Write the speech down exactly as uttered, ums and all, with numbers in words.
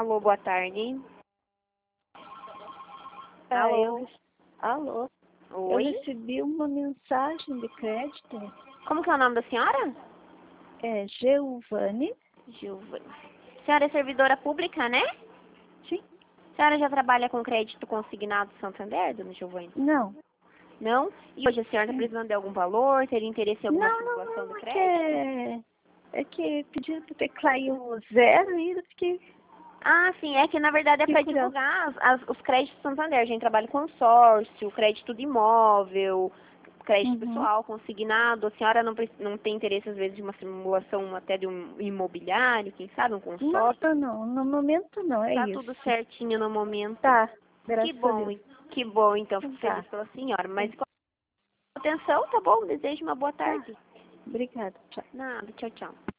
Alô, boa tarde. Ah, Alô. eu, alô, eu Oi? recebi uma mensagem de crédito. Como que é o nome da senhora? É Geuvane? Giovana. Senhora é servidora pública, né? Sim. A senhora já trabalha com crédito consignado Santander, dona Giovana? Não. Não? E hoje a senhora está precisando de algum valor? Teria interesse em alguma Não, não, simulação não, de é que, crédito? é, é que pediram para teclar o zero e eu fiquei, Ah, sim, é que na verdade é fiquei para curiosa. divulgar as- as- os créditos Santander. A gente trabalha com consórcio, crédito de imóvel, crédito Uhum. pessoal, consignado. A senhora não, preci- não tem interesse, às vezes, de uma simulação até de um imobiliário, quem sabe, um Não, consórcio? tá não, no momento não, é Tá isso. tudo certinho no momento. Tá, Que graças a bom, Deus. hein? Que bom, então. Então Fico tá, feliz pela senhora. Mas com atenção, tá bom? Desejo uma boa tá. tarde. Obrigada, tchau. Nada, tchau, tchau.